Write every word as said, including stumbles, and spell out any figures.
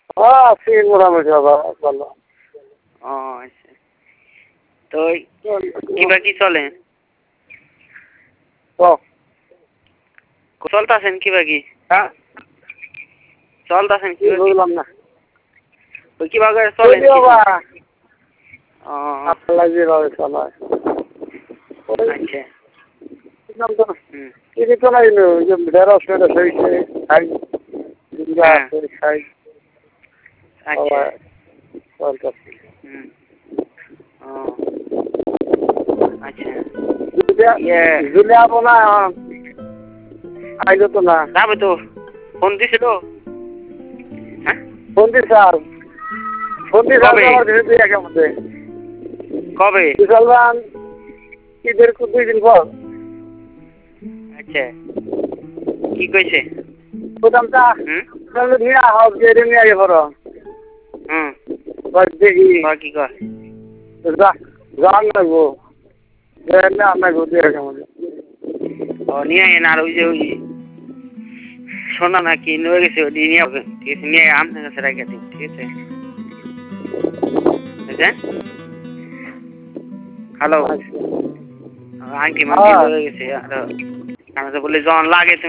হ্যাঁ আছি মোটামুটি বাবা ভালো। ও আচ্ছা, তো কিবা কি চলে চলতেছেন কিবা কি? হ্যাঁ চলতেছেন কি কিবা কি? বুঝলাম না। ওই কিভাবে চলেন বাবা ও আপনার যেভাবে চলায় আচ্ছা হুম কিছু তো নাই যে ঢেঁড়স মেরস হয়েছে খাই ঝিঙ্গা হ্যাঁ আছে খাই আচ্ছা চলতেছে। হুম ও আচ্ছা ইয়ে জুলে যাবো না আইলো তো না যাবে তো ফোন দিছিল হ্যাঁ ফোন দিস স্যার ফোন দিস কবে আমার কিছু দুই একের মধ্যে কবে বিশালবান ঈদের দুই দিন পর আচ্ছা কি কইছে প্রথমটা হুম নিয়ে হোক যে নিয়ে আগে পড়ো হুম দেখি কি কর জান লাগবো আপনাকে দুই একের মধ্যে ও নিয়ে আইন আর ওই যে ওই সোনা নাকি নিয়ে গেছে ওই নিয়ে হবে ঠিক আছে নিয়ে আপনার কাছে রেখে দিন ঠিক আছে বুঝলেন হ্যালো আংটি মাংটি হয়ে গেছে আর বলে জন লাগে